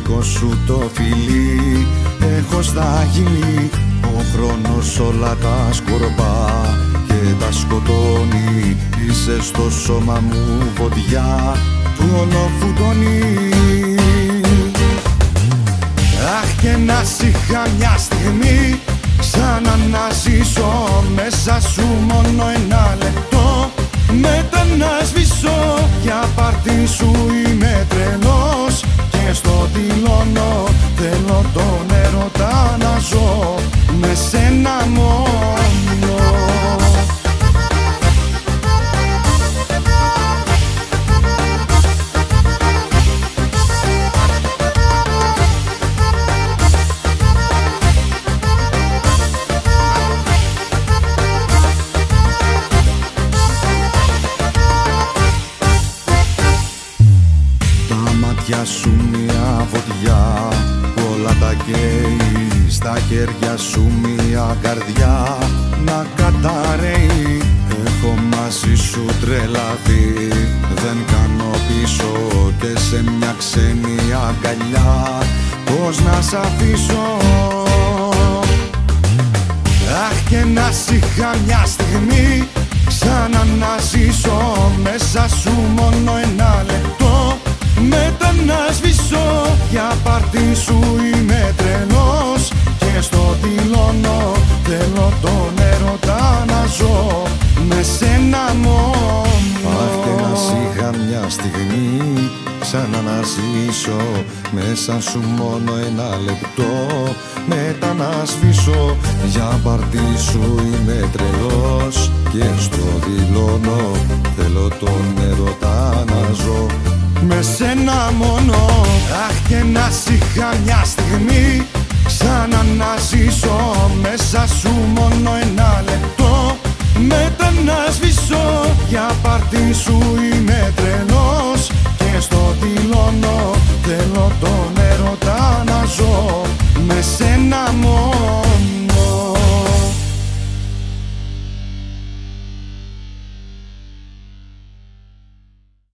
δικό σου το φιλί έχω στα χείλη. Ο χρόνος όλα τα σκορπά και τα σκοτώνει. Είσαι στο σώμα μου φωτιά που όλο φουτώνει. Αχ, και να σ' είχα μια στιγμή σαν να ζήσω μέσα σου μόνο ένα λεπτό. Μετά να σβήσω, για πάρτι σου είμαι τρελός και στο τηλώνω θέλω τον έρωτα να ζω με σένα μόνο. Για σου μια φωτιά που όλα τα καίει. Στα χέρια σου μια καρδιά να καταραίει. Έχω μαζί σου τρελαθεί, δεν κάνω πίσω και σε μια ξένη αγκαλιά πώς να σ' αφήσω. Αχ, και να σ' είχα μια στιγμή σαν να ζήσω μέσα σου μόνο ένα λεπτό. Μετά να σβήσω, για πάρτι σου είμαι τρελός και στο τηλώνω θέλω τον έρωτα να ζω με σένα μόνο. Αχ, και να σ' είχα μια στιγμή σαν να ζήσω μέσα σου μόνο ένα λεπτό. Μετά να σβήσω, για πάρτι σου είμαι τρελός και στο δηλώνω θέλω τον έρωτα να ζω με σένα μόνο. Αχ, και να σ' είχα μια στιγμή σαν να ζήσω μέσα σου μόνο ένα λεπτό. Μετά να σβήσω, για πάρτι σου είμαι τρελός και στο τηλώνω θέλω τον έρωτα να ζω με σένα μόνο.